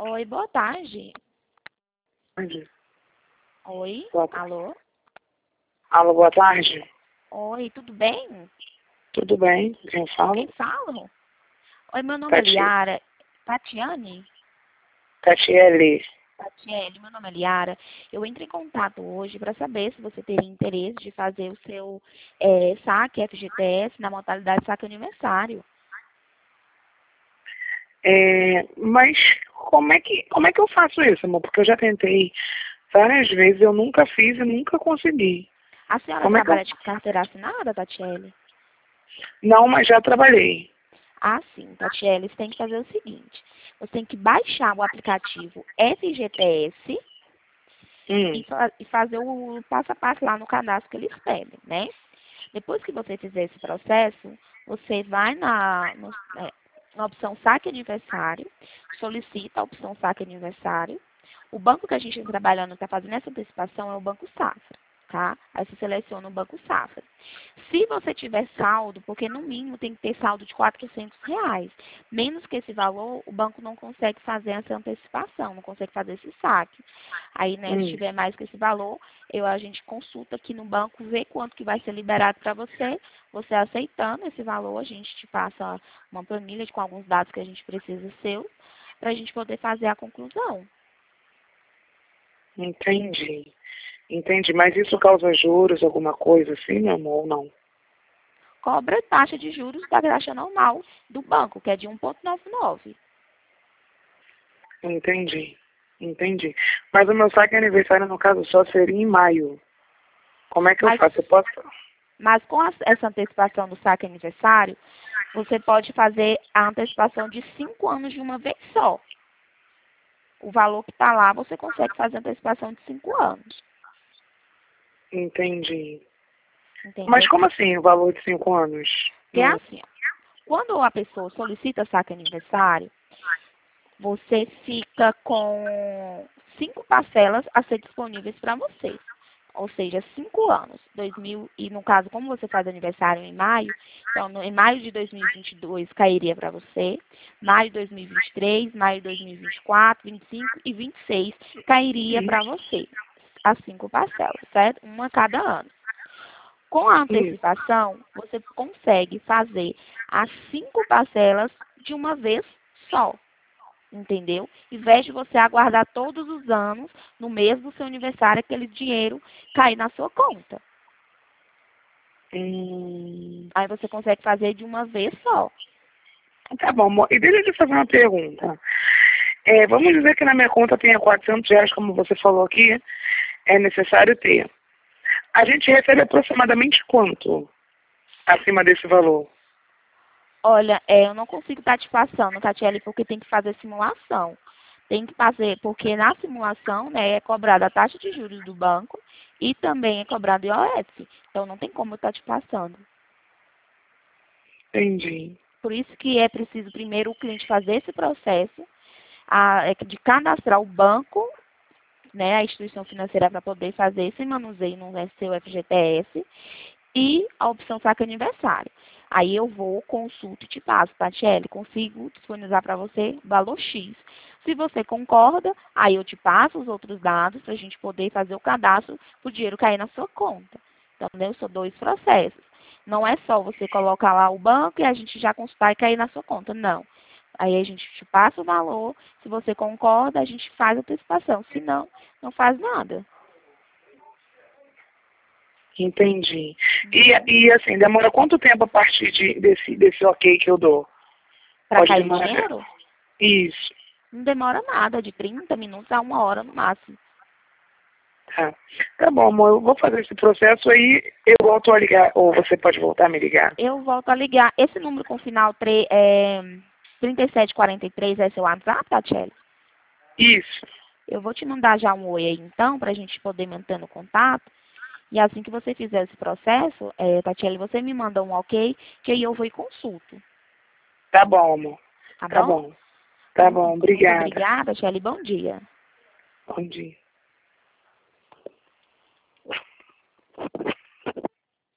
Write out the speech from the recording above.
Oi, boa tarde. Tarde. Oi, Boa tarde. alô? Alô, boa tarde. Oi, tudo bem? Tudo bem? Quem Com fala? quem falo? Oi, meu nome é Tati... Liara. Tatiane? Tatiele. Tatiele, meu nome é Liara. Eu entrei em contato hoje para saber se você teria interesse de fazer o seu saque FGTS na modalidade saque aniversário. Mas como é que eu faço isso, amor? Porque eu já tentei várias vezes, eu nunca fiz e nunca consegui. A senhora Como é que eu... trabalha de carteira assinada, Tatiele? Não, mas já trabalhei. Ah, sim, Tatiele, você tem que fazer o seguinte. Você tem que baixar o aplicativo FGTS Hum, e fazer o passo a passo lá no cadastro que eles pedem, né? Depois que você fizer esse processo, você vai na opção saque aniversário, solicita a opção saque aniversário. O banco que a gente está trabalhando, está fazendo essa antecipação, é o Banco Safra, tá? Aí você seleciona o Banco Safra. Se você tiver saldo, porque no mínimo tem que ter saldo de R$ 400, menos que esse valor, o banco não consegue fazer essa antecipação, não consegue fazer esse saque. Aí, né, se hum. tiver mais que esse valor, a gente consulta aqui no banco, vê quanto que vai ser liberado para você. Você aceitando esse valor, a gente te passa uma planilha com alguns dados que a gente precisa seu, para a gente poder fazer a conclusão. Entendi. Entendi. Mas isso causa juros, alguma coisa assim, meu amor, ou não? Cobra taxa de juros da taxa normal do banco, que é de 1,99. Entendi. Entendi. Mas o meu saque aniversário, no caso, só seria em maio. Como é que eu Mas, faço? Eu posso... mas com essa antecipação do saque aniversário, você pode fazer a antecipação de 5 anos de uma vez só. O valor que está lá, você consegue fazer a antecipação de 5 anos. Entendi. Mas Entendeu? como assim o valor de 5 anos? Porque é assim, ó, quando a pessoa solicita saque aniversário, você fica com 5 parcelas a ser disponíveis para você. Ou seja, 5 anos. 2000, e no caso, como você faz aniversário em maio, então em maio de 2022 cairia para você, maio de 2023, maio de 2024, 25 e 26 cairia para Isso, você. As 5 parcelas, certo? Uma a cada ano. Com a isso. antecipação, você consegue fazer as 5 parcelas de uma vez só, entendeu? Em vez de você aguardar todos os anos, no mês do seu aniversário, aquele dinheiro cair na sua conta. Hum, Aí você consegue fazer de uma vez só. tá bom, amor. E deixa eu te fazer uma pergunta. Vamos dizer que na minha conta tenha R$ 400, como você falou aqui, é necessário ter. A gente recebe aproximadamente quanto acima desse valor? Olha, eu não consigo estar te passando, Tatiele, porque tem que fazer simulação. Tem que fazer, porque na simulação, né, é cobrada a taxa de juros do banco e também é cobrado o IOF. Então não tem como eu estar te passando. Entendi. Por isso que é preciso primeiro o cliente fazer esse processo de cadastrar o banco, né, a instituição financeira para poder fazer esse manuseio no seu FGTS e a opção saque aniversário. Aí eu vou, consulto e te passo, Tatiele, consigo disponibilizar para você valor X. Se você concorda, aí eu te passo os outros dados para a gente poder fazer o cadastro para o dinheiro cair na sua conta. Entendeu? São 2 processos. Não é só você colocar lá o banco e a gente já consultar e cair na sua conta. Não. Aí a gente te passa o valor. Se você concorda, a gente faz a antecipação. Se não, não faz nada. Entendi. E assim, demora quanto tempo a partir desse ok que eu dou? Para Pode cair o demorar? dinheiro, Isso. não demora nada, de 30 minutos a 1 hora no máximo. Tá. Tá bom, amor. Eu vou fazer esse processo aí, eu volto a ligar, ou você pode voltar a me ligar. Eu volto a ligar. Esse número com final 3743 é seu WhatsApp, Tatiele? Isso. Eu vou te mandar já um oi aí, então, para a gente poder manter o contato. E assim que você fizer esse processo, Tatiele, você me manda um ok, que aí eu vou e consulto. Tá bom, amor. Tá Tá bom? bom. Tá bom, Muito obrigada. obrigada, Tatiele. Bom dia. Bom dia.